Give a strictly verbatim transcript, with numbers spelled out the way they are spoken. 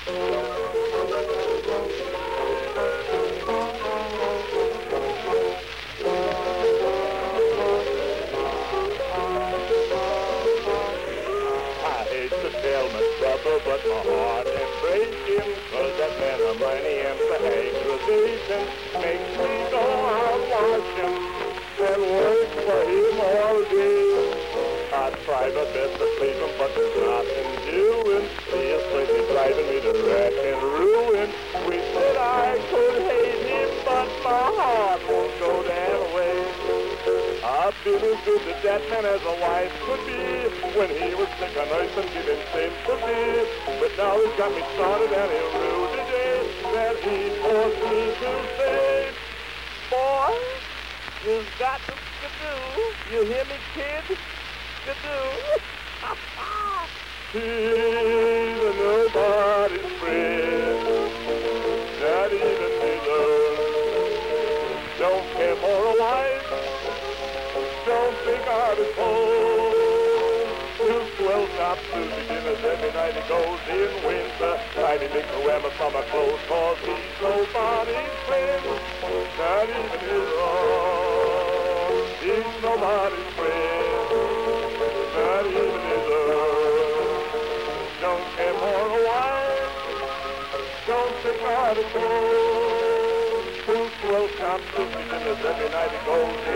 But my heart is breaking, cause that man of money and the aggravation makes me go out watching and work for him all day. I try my best to please him, but there's nothing doing. He is lately driving me to wreck and ruin. We said I could hate him, but my heart won't go that way. I've been as good to that man as a wife could be. When he was sick, I nursed and gave him sympathy. But now he's got me started and he'll rue the day that he forced me to say, boy, you've got to skidoo. You hear me, kid? Skidoo. He's a nobody's friend, not even his own. Don't care for a wife. Don't think I'm at home. To twelve top Susie dinners every night he goes in winter. Tiny big Noema from my clothes, cause he's nobody's friend, not even his own. He's nobody's friend, not even his own. Don't care for a wife, don't think I'm at home. To twelve top Susie dinners every night he goes in